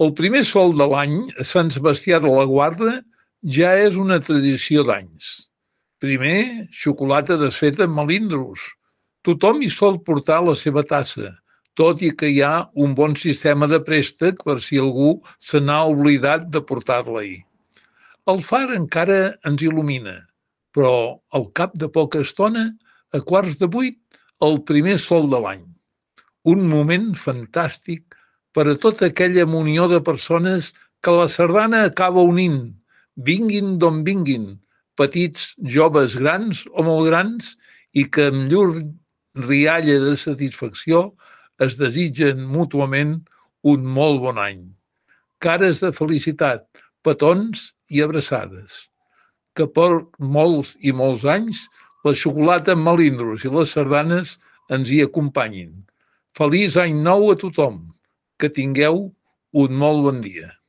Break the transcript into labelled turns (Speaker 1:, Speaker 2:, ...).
Speaker 1: El primer sol de l'any a Sant Sebastià de la Guarda ja és una tradició d'anys. Primer, xocolata desfeta amb melindros. Tothom hi sol portar la seva tassa, tot i que hi ha un bon sistema de préstec per si algú se n'ha oblidat de portar-la-hi. El far encara ens il·lumina, però al cap de poca estona, a 7:15, el primer sol de l'any. Un moment fantàstic per a tota aquella munió de persones que la sardana acaba unint, vinguin d'on vinguin, petits, joves, grans o molt grans, i que amb llur rialla de satisfacció es desitgen mútuament un molt bon any. Cares de felicitat, petons i abraçades. Que per molts i molts anys la xocolata amb melindros i les sardanes ens hi acompanyin. Feliç any nou a tothom. Que tingueu un molt bon dia.